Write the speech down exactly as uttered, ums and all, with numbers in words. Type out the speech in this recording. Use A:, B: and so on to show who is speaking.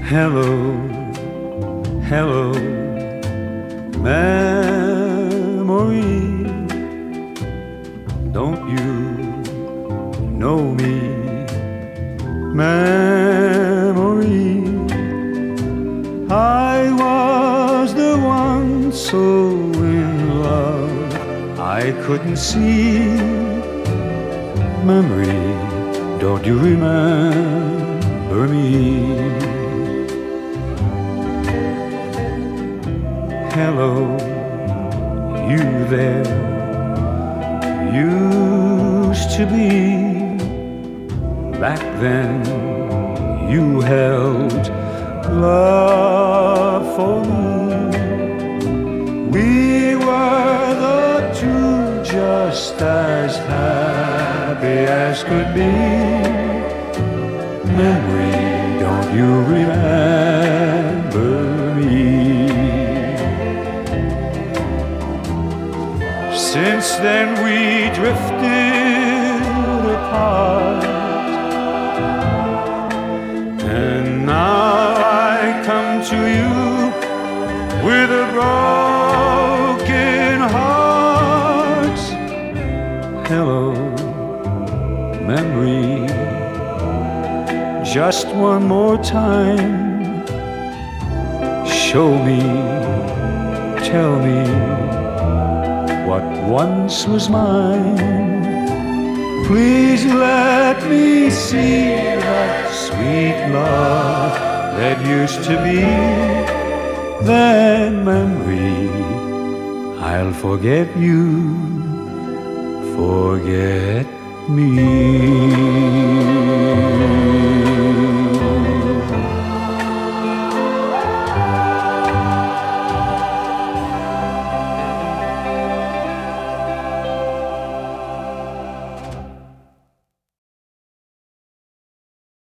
A: Hello, hello, memory. Don't you know me, memory? I was the one so in love I couldn't see. Memory, don't you remember me? Hello, you there, used to be. Back then you held love for me. We were the two just as happy as could be. Memory, don't you remember me? Since then we drifted apart, and now I come to you with a broken heart. Hello, memory, just one more time. Show me, tell me what once was mine. Please let me see that sweet love that used to be. Then, memory, I'll forget you, forget me.